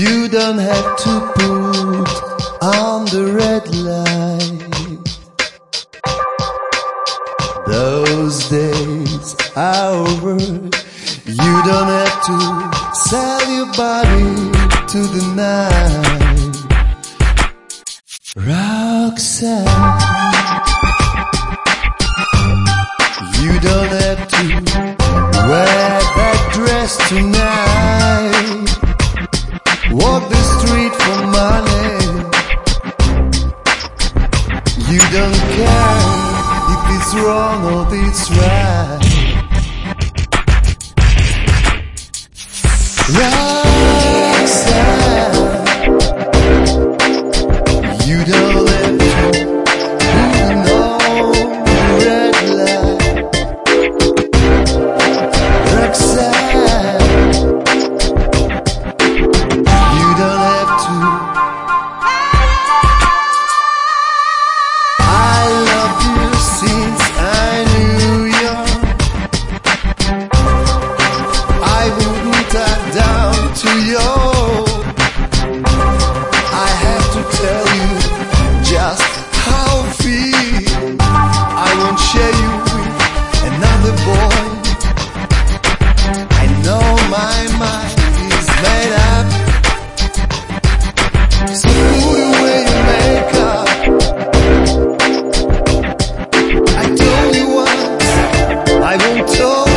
You don't have to put on the red light. Those days are over. You don't have to sell your body to the night. Roxanne, you don't have to wear that dress tonight. Walk the street for money. You don't care if it's wrong or it's right. Roxanne, you don't have to put on the red light. Roxanne, you don't have to. I love you since I knew you. I wouldn't have down to you. I have to tell you just how I feel. I won't share you with another boy. I know my mind is made up. So put away your makeup. I told you once, I won't talk